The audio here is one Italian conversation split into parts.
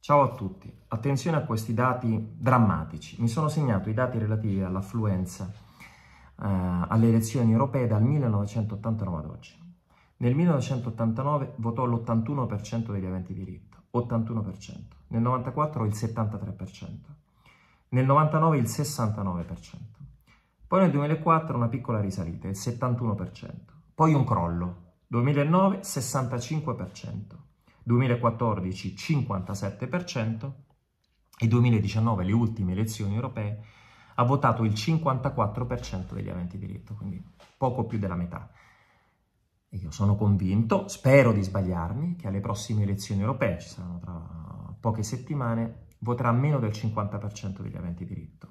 Ciao a tutti, attenzione a questi dati drammatici. Mi sono segnato i dati relativi all'affluenza alle elezioni europee dal 1989 ad oggi. Nel 1989 votò l'81% degli aventi diritto, 81%. Nel 94 il 73%. Nel 99 il 69%. Poi nel 2004 una piccola risalita, il 71%. Poi un crollo, 2009 65%. 2014 57% e 2019, le ultime elezioni europee, ha votato il 54% degli aventi diritto, quindi poco più della metà. E io sono convinto, spero di sbagliarmi, che alle prossime elezioni europee, ci saranno tra poche settimane, voterà meno del 50% degli aventi diritto.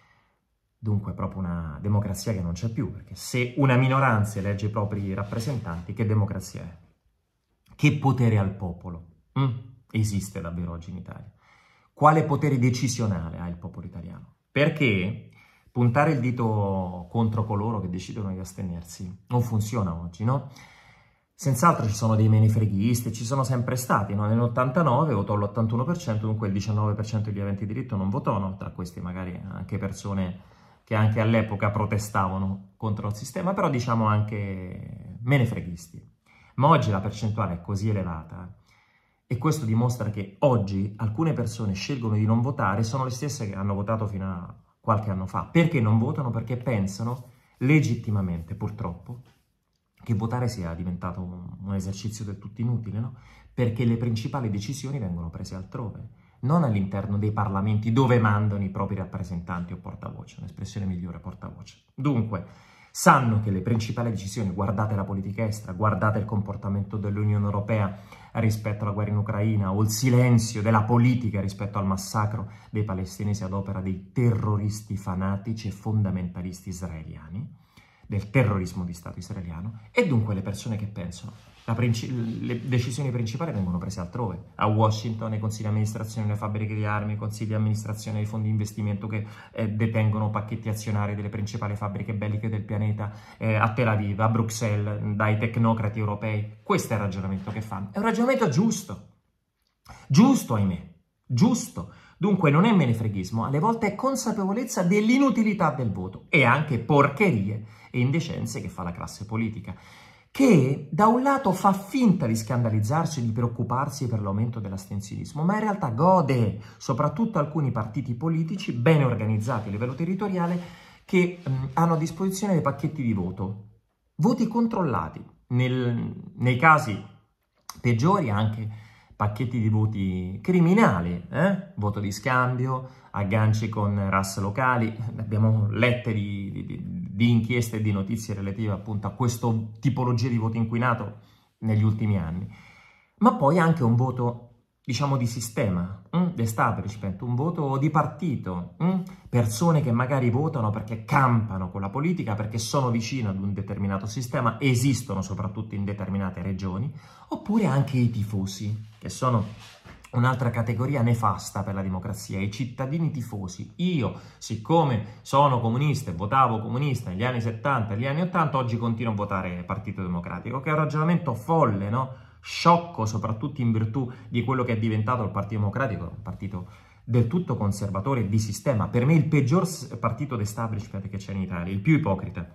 Dunque è proprio una democrazia che non c'è più, perché se una minoranza elegge i propri rappresentanti, che democrazia è? Che potere ha il popolo? Esiste davvero oggi in Italia? Quale potere decisionale ha il popolo italiano? Perché puntare il dito contro coloro che decidono di astenersi non funziona oggi, no? Senz'altro ci sono dei menefreghisti, ci sono sempre stati, no? Nell'89 votò l'81%, dunque il 19% degli aventi diritto non votò, no? Tra questi magari anche persone che anche all'epoca protestavano contro il sistema, però diciamo anche menefreghisti. Ma oggi la percentuale è così elevata e questo dimostra che oggi alcune persone scelgono di non votare, sono le stesse che hanno votato fino a qualche anno fa. Perché non votano? Perché pensano legittimamente, purtroppo, che votare sia diventato un esercizio del tutto inutile, no? Perché le principali decisioni vengono prese altrove, non all'interno dei parlamenti dove mandano i propri rappresentanti o portavoce, un'espressione migliore, portavoce. Dunque, sanno che le principali decisioni, guardate la politica estera, guardate il comportamento dell'Unione Europea rispetto alla guerra in Ucraina o il silenzio della politica rispetto al massacro dei palestinesi ad opera dei terroristi fanatici e fondamentalisti israeliani, del terrorismo di Stato israeliano, e dunque le persone che pensano le decisioni principali vengono prese altrove, a Washington, nei consigli di amministrazione delle fabbriche di armi, consigli di amministrazione dei fondi di investimento che detengono pacchetti azionari delle principali fabbriche belliche del pianeta, a Tel Aviv, a Bruxelles, dai tecnocrati europei. Questo è il ragionamento che fanno. È un ragionamento giusto. Giusto, ahimè. Giusto. Dunque non è menefreghismo, alle volte è consapevolezza dell'inutilità del voto e anche porcherie e indecenze che fa la classe politica, che da un lato fa finta di scandalizzarsi e di preoccuparsi per l'aumento dell'astensionismo, ma in realtà gode, soprattutto alcuni partiti politici ben organizzati a livello territoriale, che hanno a disposizione dei pacchetti di voto, voti controllati, nei casi peggiori anche pacchetti di voti criminali, voto di scambio, agganci con RAS locali. Abbiamo lette di inchieste e di notizie relative appunto a questa tipologia di voto inquinato negli ultimi anni. Ma poi anche un voto, diciamo, di sistema, d'establishment, un voto di partito, persone che magari votano perché campano con la politica, perché sono vicino ad un determinato sistema, esistono soprattutto in determinate regioni, oppure anche i tifosi, che sono un'altra categoria nefasta per la democrazia, i cittadini tifosi. Io, siccome sono comunista e votavo comunista negli anni 70 e negli anni 80, oggi continuo a votare Partito Democratico, che è un ragionamento folle, no? Sciocco, soprattutto in virtù di quello che è diventato il Partito Democratico, un partito del tutto conservatore di sistema, per me il peggior partito d'establishment che c'è in Italia, il più ipocrita.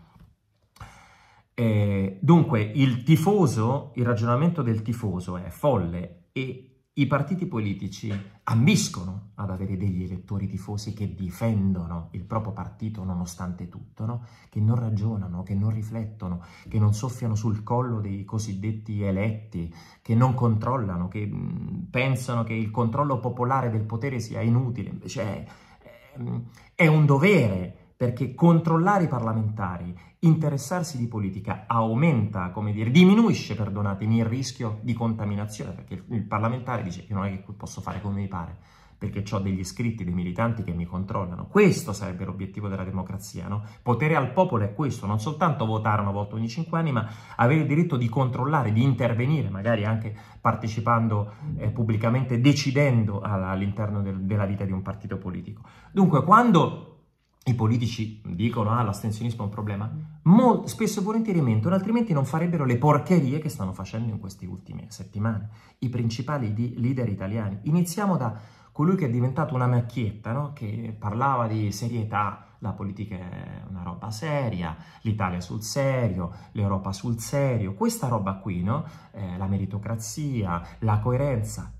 Dunque il tifoso, il ragionamento del tifoso è folle e i partiti politici ambiscono ad avere degli elettori tifosi che difendono il proprio partito nonostante tutto, no? Che non ragionano, che non riflettono, che non soffiano sul collo dei cosiddetti eletti, che non controllano, che pensano che il controllo popolare del potere sia inutile. Invece è un dovere, perché controllare i parlamentari, interessarsi di politica aumenta, come dire, diminuisce, perdonatemi, il rischio di contaminazione, perché il parlamentare dice che non è che posso fare come mi pare, perché ho degli iscritti, dei militanti che mi controllano. Questo sarebbe l'obiettivo della democrazia, no? Potere al popolo è questo, non soltanto votare una volta ogni 5 anni, ma avere il diritto di controllare, di intervenire, magari anche partecipando pubblicamente, decidendo all'interno della vita di un partito politico. Dunque, quando i politici dicono l'astensionismo è un problema, spesso e volentieri mentono, altrimenti non farebbero le porcherie che stanno facendo in queste ultime settimane i principali leader italiani. Iniziamo da colui che è diventato una macchietta, no? Che parlava di serietà, la politica è una roba seria, l'Italia sul serio, l'Europa sul serio, questa roba qui, no? La meritocrazia, la coerenza.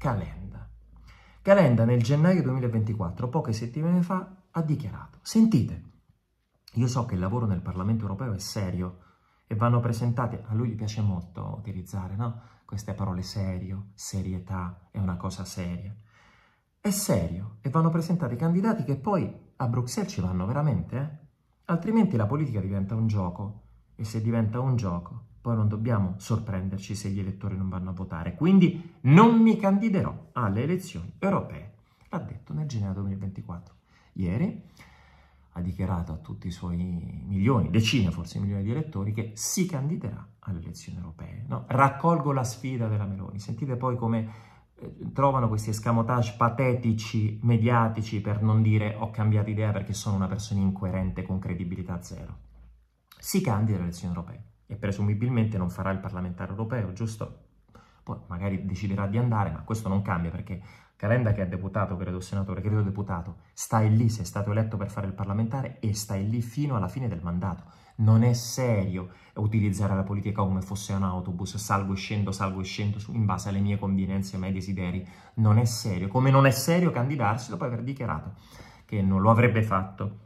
Calenda nel gennaio 2024, poche settimane fa, ha dichiarato: sentite, io so che il lavoro nel Parlamento europeo è serio e vanno presentati, a lui gli piace molto utilizzare, no? Queste parole: serio, serietà, è una cosa seria. È serio e vanno presentati candidati che poi a Bruxelles ci vanno veramente, Altrimenti la politica diventa un gioco e se diventa un gioco poi non dobbiamo sorprenderci se gli elettori non vanno a votare. Quindi non mi candiderò alle elezioni europee. L'ha detto nel gennaio 2024. Ieri ha dichiarato a tutti i suoi milioni, decine forse milioni di elettori che si candiderà alle elezioni europee. No? Raccolgo la sfida della Meloni. Sentite poi come trovano questi escamotage patetici, mediatici, per non dire ho cambiato idea perché sono una persona incoerente con credibilità zero. Si candida alle elezioni europee e presumibilmente non farà il parlamentare europeo, giusto? Poi magari deciderà di andare, ma questo non cambia perché Calenda, che è deputato, credo senatore, credo deputato, stai lì, sei stato eletto per fare il parlamentare e stai lì fino alla fine del mandato. Non è serio utilizzare la politica come fosse un autobus, salgo e scendo in base alle mie convenienze e ai miei desideri. Non è serio, come non è serio candidarsi dopo aver dichiarato che non lo avrebbe fatto.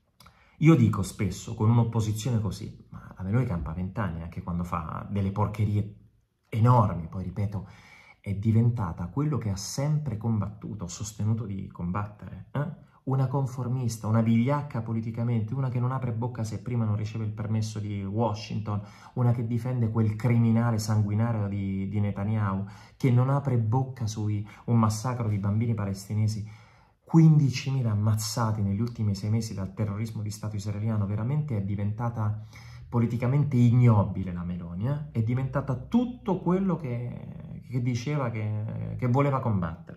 Io dico spesso, con un'opposizione così, ma la Meloni campa 20 anni anche quando fa delle porcherie enormi, poi ripeto, è diventata quello che ha sempre combattuto, sostenuto di combattere, Una conformista, una vigliacca politicamente, una che non apre bocca se prima non riceve il permesso di Washington, una che difende quel criminale sanguinario di Netanyahu, che non apre bocca su un massacro di bambini palestinesi, 15.000 ammazzati negli ultimi 6 mesi dal terrorismo di Stato israeliano. Veramente è diventata politicamente ignobile la Meloni, È diventata tutto quello che diceva che voleva combattere.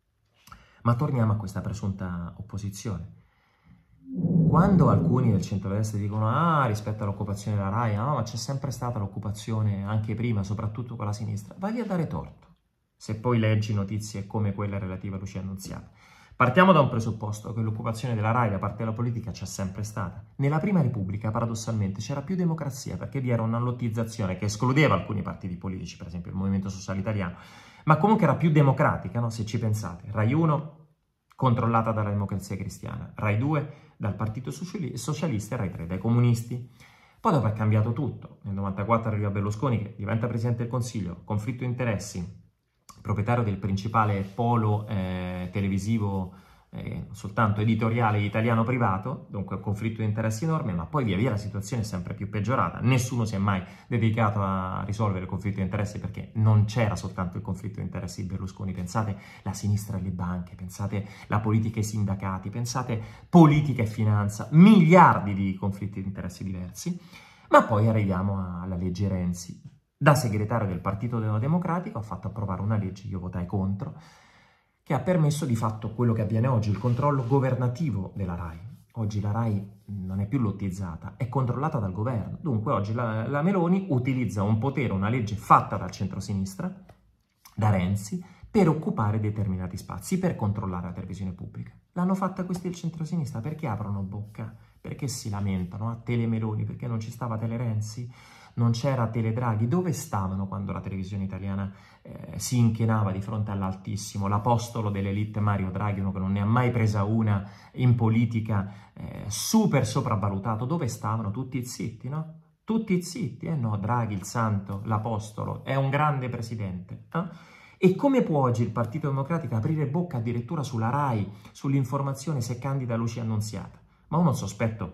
Ma torniamo a questa presunta opposizione. Quando alcuni del centrodestra dicono rispetto all'occupazione della RAI, ma c'è sempre stata l'occupazione anche prima, soprattutto con la sinistra, vai a dare torto, se poi leggi notizie come quella relativa a Lucia Annunziata. Partiamo da un presupposto, che l'occupazione della RAI da parte della politica c'è sempre stata. Nella Prima Repubblica, paradossalmente, c'era più democrazia, perché vi era una lottizzazione che escludeva alcuni partiti politici, per esempio il Movimento Sociale Italiano, ma comunque era più democratica, no? Se ci pensate. Rai 1 controllata dalla Democrazia Cristiana, Rai 2 dal Partito Socialista e Rai 3 dai comunisti. Poi dopo è cambiato tutto. Nel 1994 arriva Berlusconi che diventa Presidente del Consiglio, conflitto di interessi, proprietario del principale polo televisivo, soltanto editoriale italiano privato, dunque un conflitto di interessi enorme, ma poi via via la situazione è sempre più peggiorata. Nessuno si è mai dedicato a risolvere il conflitto di interessi perché non c'era soltanto il conflitto di interessi di Berlusconi. Pensate la sinistra e le banche, pensate la politica e i sindacati, pensate politica e finanza, miliardi di conflitti di interessi diversi. Ma poi arriviamo alla legge Renzi. Da segretario del Partito Democratico ha fatto approvare una legge, io votai contro, che ha permesso di fatto quello che avviene oggi, il controllo governativo della RAI. Oggi la RAI non è più lottizzata, è controllata dal governo. Dunque oggi la Meloni utilizza un potere, una legge fatta dal centrosinistra, da Renzi, per occupare determinati spazi, per controllare la televisione pubblica. L'hanno fatta questi del centrosinistra, perché aprono bocca? Perché si lamentano a Telemeloni, perché non ci stava Telerenzi? Non c'era Teledraghi? Dove stavano quando la televisione italiana si inchinava di fronte all'altissimo, l'apostolo dell'elite Mario Draghi, uno che non ne ha mai presa una in politica, super sopravvalutato? Dove stavano? Tutti zitti, no? Tutti zitti, no, Draghi, il santo, l'apostolo, è un grande presidente. E come può oggi il Partito Democratico aprire bocca addirittura sulla RAI, sull'informazione se candida Lucia Annunziata? Ma uno sospetto,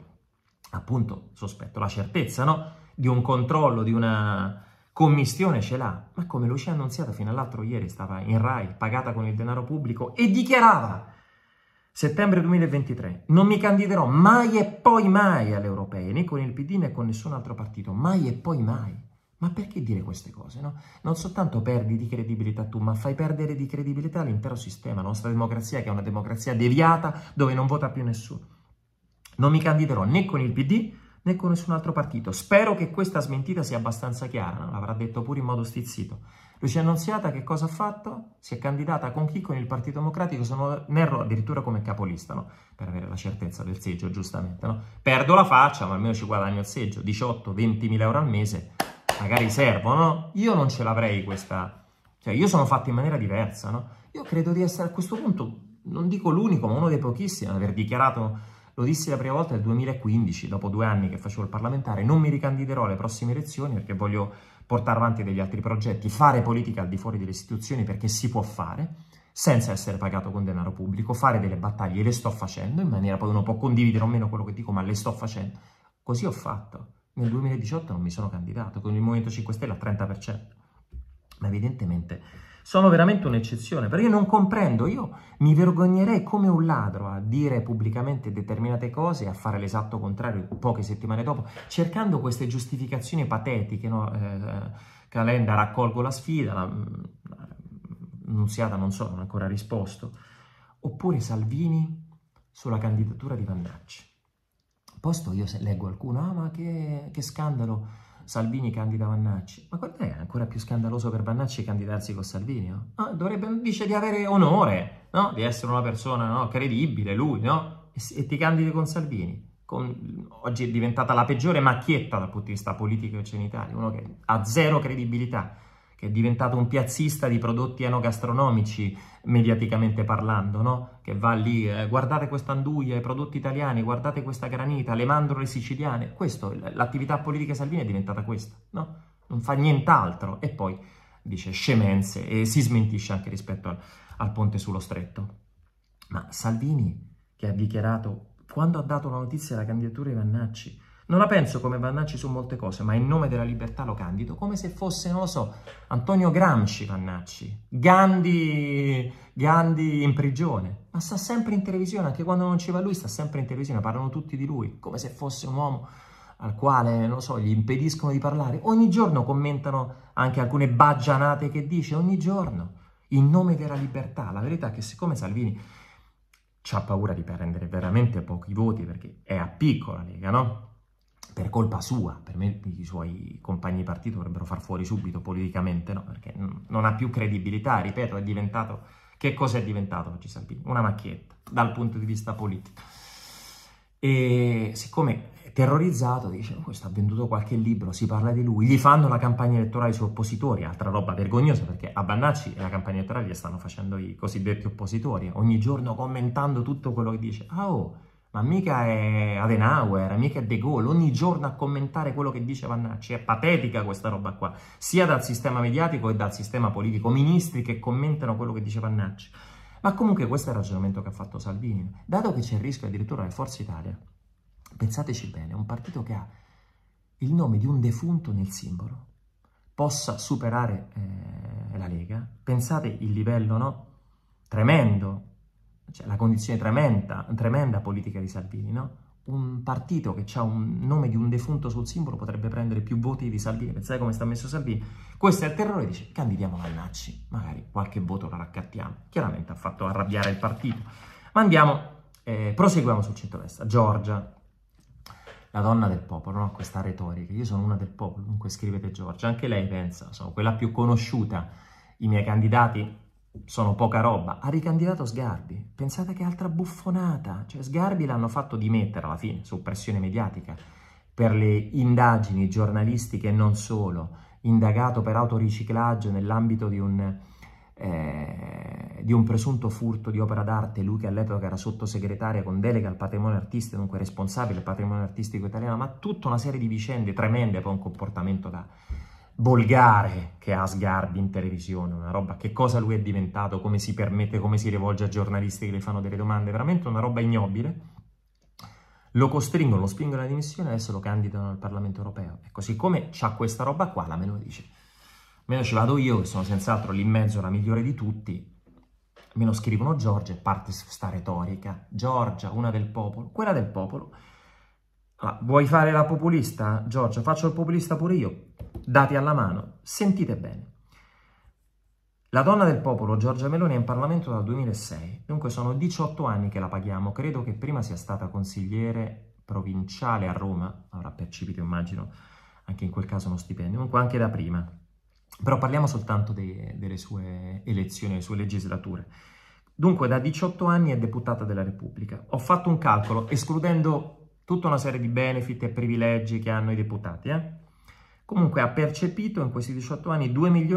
la certezza, no? Di un controllo, di una commistione ce l'ha. Ma come Lucia Annunziata fino all'altro ieri stava in RAI, pagata con il denaro pubblico, e dichiarava, settembre 2023, non mi candiderò mai e poi mai alle europee, né con il PD né con nessun altro partito, mai e poi mai. Ma perché dire queste cose, no? Non soltanto perdi di credibilità tu, ma fai perdere di credibilità l'intero sistema, la nostra democrazia, che è una democrazia deviata, dove non vota più nessuno. Non mi candiderò né con il PD né con nessun altro partito. Spero che questa smentita sia abbastanza chiara, no? L'avrà detto pure in modo stizzito. Lucia Annunziata che cosa ha fatto? Si è candidata con chi? Con il Partito Democratico, se non erro addirittura come capolista, no? Per avere la certezza del seggio, giustamente, no? Perdo la faccia, ma almeno ci guadagno il seggio, 18-20 mila euro al mese, magari servono. Io non ce l'avrei questa... Cioè, io sono fatto in maniera diversa, no? Io credo di essere a questo punto, non dico l'unico, ma uno dei pochissimi ad aver dichiarato... Lo dissi la prima volta nel 2015, dopo 2 anni che facevo il parlamentare, non mi ricandiderò alle prossime elezioni perché voglio portare avanti degli altri progetti, fare politica al di fuori delle istituzioni perché si può fare, senza essere pagato con denaro pubblico, fare delle battaglie, le sto facendo, in maniera poi uno può condividere o meno quello che dico, ma le sto facendo. Così ho fatto. Nel 2018 non mi sono candidato, con il Movimento 5 Stelle al 30%. Ma evidentemente sono veramente un'eccezione, perché io non comprendo, io mi vergognerei come un ladro a dire pubblicamente determinate cose e a fare l'esatto contrario poche settimane dopo, cercando queste giustificazioni patetiche, no? Calenda, raccolgo la sfida, Annunziata non so, non ha ancora risposto, oppure Salvini sulla candidatura di Vannacci. Posto io se leggo qualcuno, ma che scandalo, Salvini candida Vannacci. Ma guarda, è ancora più scandaloso per Vannacci candidarsi con Salvini, no? Dovrebbe, dice di avere onore, no? Di essere una persona, no? Credibile, lui, no? E ti candidi con Salvini. Oggi è diventata la peggiore macchietta dal punto di vista politico che c'è in Italia, uno che ha zero credibilità, che è diventato un piazzista di prodotti enogastronomici, mediaticamente parlando, no? Che va lì, guardate questa anduia, i prodotti italiani, guardate questa granita, le mandorle siciliane. Questo, l'attività politica Salvini è diventata questa, no? Non fa nient'altro. E poi dice scemenze e si smentisce anche rispetto al ponte sullo stretto. Ma Salvini, che ha dichiarato, quando ha dato la notizia della candidatura di Vannacci, non la penso come Vannacci su molte cose, ma in nome della libertà lo candido, come se fosse, non lo so, Antonio Gramsci Vannacci, Gandhi in prigione, ma sta sempre in televisione, anche quando non ci va lui sta sempre in televisione, parlano tutti di lui, come se fosse un uomo al quale, non lo so, gli impediscono di parlare. Ogni giorno commentano anche alcune baggianate che dice, ogni giorno, in nome della libertà. La verità è che siccome Salvini c'ha paura di prendere veramente pochi voti, perché è a piccola Lega, no? Per colpa sua, per me i suoi compagni di partito dovrebbero far fuori subito politicamente, no? Perché non ha più credibilità, ripeto, è diventato... Che cosa è diventato oggi Salvini? Una macchietta, dal punto di vista politico. E siccome è terrorizzato, dice, questo ha venduto qualche libro, si parla di lui, gli fanno la campagna elettorale sui oppositori, altra roba vergognosa, perché a Vannacci la campagna elettorale gli stanno facendo i cosiddetti oppositori, ogni giorno commentando tutto quello che dice. Ma mica è Adenauer, mica è De Gaulle, ogni giorno a commentare quello che dice Vannacci. È patetica questa roba qua, sia dal sistema mediatico che dal sistema politico. Ministri che commentano quello che dice Vannacci. Ma comunque questo è il ragionamento che ha fatto Salvini. Dato che c'è il rischio addirittura nel Forza Italia, pensateci bene, un partito che ha il nome di un defunto nel simbolo possa superare la Lega. Pensate il livello, no? Tremendo. Cioè, la condizione tremenda politica di Salvini, no? Un partito che ha un nome di un defunto sul simbolo potrebbe prendere più voti di Salvini. Pensate come sta messo Salvini? Questo è il terrore, dice, candidiamo Vannacci, magari qualche voto lo raccattiamo. Chiaramente ha fatto arrabbiare il partito. Ma andiamo, proseguiamo sul centrodestra. Giorgia, la donna del popolo, no? Questa retorica. Io sono una del popolo, dunque scrivete Giorgia. Anche lei pensa, sono quella più conosciuta, i miei candidati sono poca roba. Ha ricandidato Sgarbi. Pensate che altra buffonata. Cioè Sgarbi l'hanno fatto dimettere alla fine, su pressione mediatica, per le indagini giornalistiche e non solo, indagato per autoriciclaggio nell'ambito di un presunto furto di opera d'arte, lui che all'epoca era sottosegretaria con delega al patrimonio artistico, dunque responsabile del patrimonio artistico italiano, ma tutta una serie di vicende tremende, poi un comportamento da volgare che ha Sgarbi in televisione, una roba, che cosa lui è diventato, come si permette, come si rivolge a giornalisti che le fanno delle domande, veramente una roba ignobile. Lo costringono, lo spingono alla dimissione, adesso lo candidano al Parlamento europeo. Ecco, siccome c'ha questa roba qua, la Meloni dice, almeno ci vado io, che sono senz'altro lì in mezzo la migliore di tutti, almeno scrivono Giorgia e parte sta retorica. Giorgia, una del popolo, quella del popolo. Allora, vuoi fare la populista, Giorgia? Faccio il populista pure io. Dati alla mano, sentite bene. La donna del popolo, Giorgia Meloni, è in Parlamento dal 2006, dunque sono 18 anni che la paghiamo. Credo che prima sia stata consigliere provinciale a Roma, avrà percepito, immagino, anche in quel caso uno stipendio, comunque anche da prima. Però parliamo soltanto delle sue elezioni, delle sue legislature. Dunque da 18 anni è deputata della Repubblica. Ho fatto un calcolo, escludendo tutta una serie di benefit e privilegi che hanno i deputati, Comunque ha percepito in questi 18 anni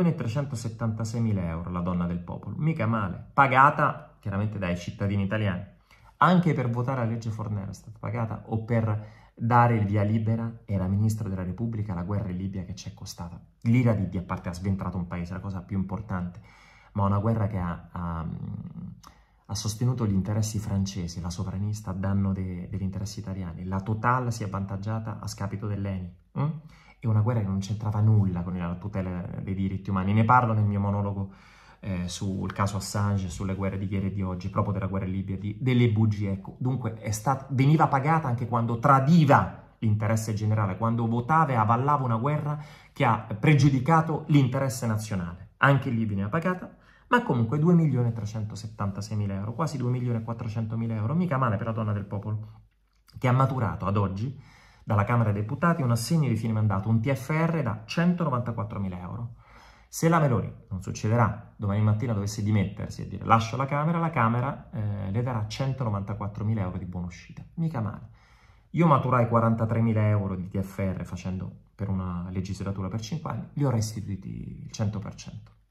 2.376.000 euro la donna del popolo, mica male, pagata chiaramente dai cittadini italiani. Anche per votare la legge Fornero è stata pagata, o per dare il via libera, era ministro della Repubblica, la guerra in Libia che ci è costata. L'ira di a parte ha sventrato un paese, la cosa più importante, ma una guerra che ha sostenuto gli interessi francesi, la sovranista a danno degli interessi italiani. La Total si è avvantaggiata a scapito dell'ENI. È una guerra che non c'entrava nulla con la tutela dei diritti umani. Ne parlo nel mio monologo sul caso Assange, sulle guerre di ieri e di oggi, proprio della guerra in Libia, delle bugie. Ecco. Dunque veniva pagata anche quando tradiva l'interesse generale, quando votava e avallava una guerra che ha pregiudicato l'interesse nazionale. Anche lì veniva pagata, ma comunque 2.376.000 euro, quasi 2.400.000 euro, mica male per la donna del popolo, che ha maturato ad oggi dalla Camera dei Deputati un assegno di fine mandato, un TFR da 194.000 euro. Se la Meloni, non succederà, domani mattina dovesse dimettersi e dire lascio la Camera le darà 194.000 euro di buona uscita. Mica male. Io maturai 43.000 euro di TFR facendo per una legislatura per 5 anni, li ho restituiti il 100%.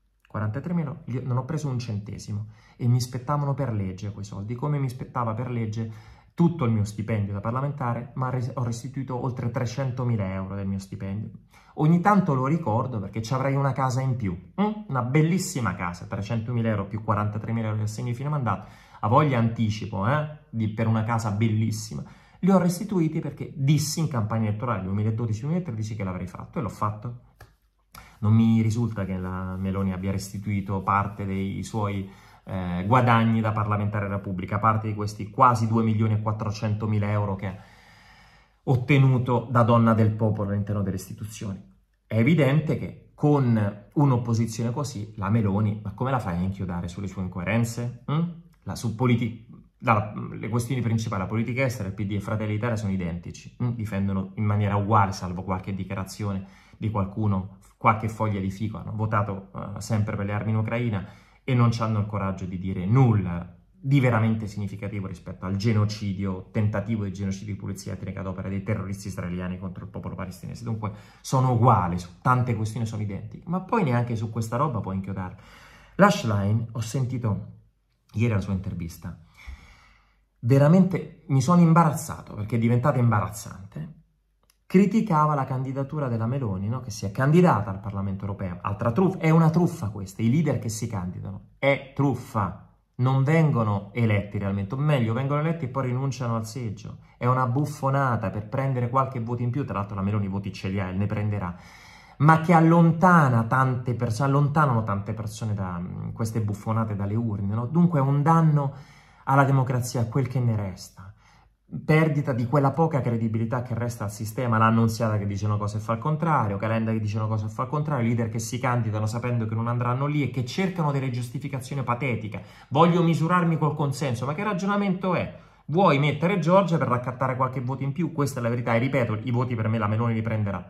43.000, non ho preso un centesimo e mi spettavano per legge quei soldi, come mi spettava per legge tutto il mio stipendio da parlamentare, ma ho restituito oltre 300.000 euro del mio stipendio. Ogni tanto lo ricordo perché ci avrei una casa in più, una bellissima casa, 300.000 euro più 43.000 euro di assegno di fine mandato, a voglia anticipo per una casa bellissima. Li ho restituiti perché dissi in campagna elettorale 2012-2013 che l'avrei fatto e l'ho fatto. Non mi risulta che la Meloni abbia restituito parte dei suoi guadagni da parlamentare della Repubblica, parte di questi quasi 2.400.000 euro che ha ottenuto da donna del popolo all'interno delle istituzioni. È evidente che con un'opposizione così, la Meloni, ma come la fai a inchiodare sulle sue incoerenze? Le questioni principali, la politica estera, il PD e Fratelli d'Italia sono identici, difendono in maniera uguale, salvo qualche dichiarazione di qualcuno, qualche foglia di fico, hanno votato sempre per le armi in Ucraina e non hanno il coraggio di dire nulla di veramente significativo rispetto al genocidio, tentativo di genocidio di pulizia etnica ad opera dei terroristi israeliani contro il popolo palestinese. Dunque sono uguali, su tante questioni sono identiche, ma poi neanche su questa roba puoi inchiodarla. La Schlein, ho sentito ieri la sua intervista, veramente mi sono imbarazzato perché è diventata imbarazzante. Criticava la candidatura della Meloni, no? Che si è candidata al Parlamento europeo. Altra truffa, è una truffa questa, i leader che si candidano, è truffa, non vengono eletti realmente, o meglio, vengono eletti e poi rinunciano al seggio, è una buffonata per prendere qualche voto in più, tra l'altro la Meloni voti ce li ha e ne prenderà, ma che allontanano tante persone da queste buffonate dalle urne, no? Dunque è un danno alla democrazia, quel che ne resta. Perdita di quella poca credibilità che resta al sistema, l'Annunziata che dice una cosa e fa il contrario, Calenda che dice una cosa e fa il contrario, leader che si candidano sapendo che non andranno lì e che cercano delle giustificazioni patetiche. Voglio misurarmi col consenso, ma che ragionamento è? Vuoi mettere Giorgia per raccattare qualche voto in più? Questa è la verità e ripeto, i voti per me la Meloni li prenderà.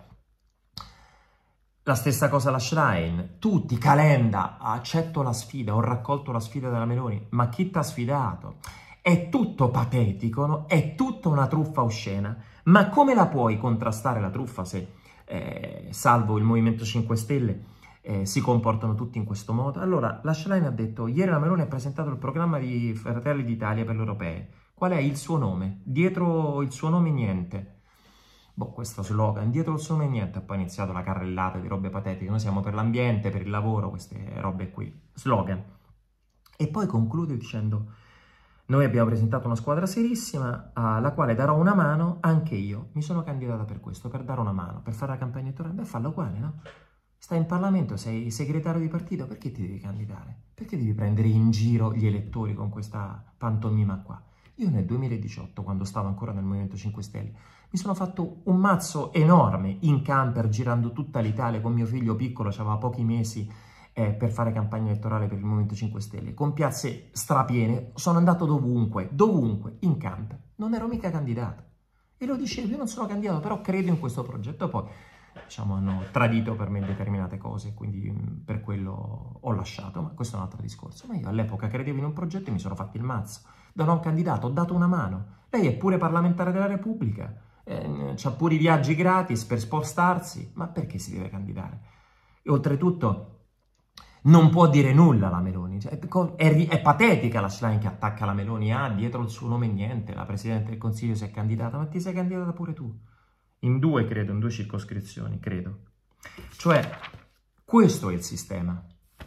La stessa cosa la Schlein, tutti, Calenda, accetto la sfida, ho raccolto la sfida della Meloni, ma chi t'ha sfidato? È tutto patetico, no? È tutta una truffa oscena, ma come la puoi contrastare la truffa se, salvo il Movimento 5 Stelle, si comportano tutti in questo modo? Allora, la Schlein ha detto, ieri la Meloni ha presentato il programma di Fratelli d'Italia per le europee. Qual è il suo nome? Dietro il suo nome niente. Boh, questo slogan, dietro il suo nome niente, ha poi iniziato la carrellata di robe patetiche. Noi siamo per l'ambiente, per il lavoro, queste robe qui. Slogan. E poi conclude dicendo... Noi abbiamo presentato una squadra serissima alla quale darò una mano, anche io mi sono candidata per questo, per dare una mano, per fare la campagna elettorale. Beh, fallo uguale, no? Stai in Parlamento, sei segretario di partito, perché ti devi candidare? Perché devi prendere in giro gli elettori con questa pantomima qua? Io nel 2018, quando stavo ancora nel Movimento 5 Stelle, mi sono fatto un mazzo enorme in camper, girando tutta l'Italia con mio figlio piccolo, aveva pochi mesi, per fare campagna elettorale per il Movimento 5 Stelle, con piazze strapiene, sono andato dovunque, in campo, non ero mica candidato. E lo dicevo, io non sono candidato, però credo in questo progetto. Poi, diciamo, hanno tradito per me determinate cose, quindi per quello ho lasciato, ma questo è un altro discorso. Ma io all'epoca credevo in un progetto e mi sono fatto il mazzo. Da non candidato ho dato una mano. Lei è pure parlamentare della Repubblica, c'ha pure i viaggi gratis per spostarsi, ma perché si deve candidare? E oltretutto non può dire nulla la Meloni, cioè, è patetica la slide che attacca la Meloni, dietro il suo nome niente, la Presidente del Consiglio si è candidata, ma ti sei candidata pure tu, in due circoscrizioni, credo. Cioè, questo è il sistema.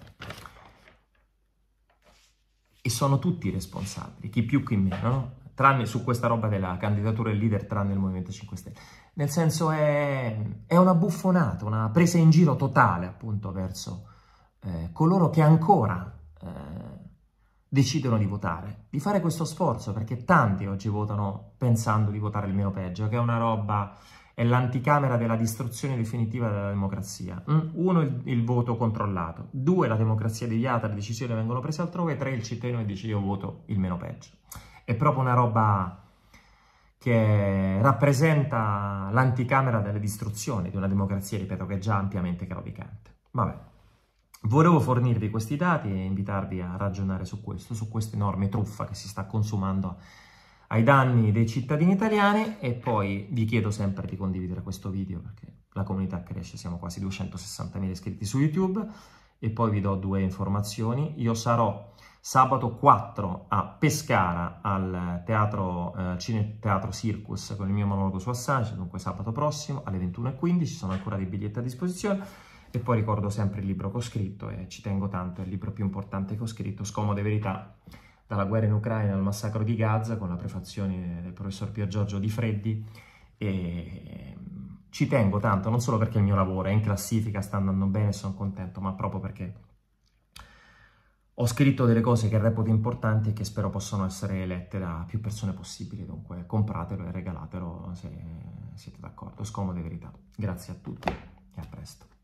E sono tutti responsabili, chi più chi meno, no? Tranne su questa roba della candidatura del leader, tranne il Movimento 5 Stelle. Nel senso è una buffonata, una presa in giro totale, appunto, verso coloro che ancora decidono di votare, di fare questo sforzo, perché tanti oggi votano pensando di votare il meno peggio, che è una roba, è l'anticamera della distruzione definitiva della democrazia. Uno, il voto controllato. Due, la democrazia deviata, le decisioni vengono prese altrove. Tre, il cittadino che dice io voto il meno peggio. È proprio una roba che rappresenta l'anticamera delle distruzioni di una democrazia, ripeto, che è già ampiamente claudicante. Vabbè. Volevo fornirvi questi dati e invitarvi a ragionare su questo, su questa enorme truffa che si sta consumando ai danni dei cittadini italiani, e poi vi chiedo sempre di condividere questo video perché la comunità cresce, siamo quasi 260.000 iscritti su YouTube. E poi vi do due informazioni: io sarò sabato 4 a Pescara al Cineteatro Circus con il mio monologo su Assange, dunque sabato prossimo alle 21:15, ci sono ancora dei biglietti a disposizione. E poi ricordo sempre il libro che ho scritto, e ci tengo tanto, è il libro più importante che ho scritto, Scomode Verità, dalla guerra in Ucraina al massacro di Gaza, con la prefazione del professor Pier Giorgio Di Freddi. E ci tengo tanto, non solo perché il mio lavoro è in classifica, sta andando bene, sono contento, ma proprio perché ho scritto delle cose che reputo importanti e che spero possano essere lette da più persone possibili. Dunque compratelo e regalatelo se siete d'accordo. Scomode Verità. Grazie a tutti e a presto.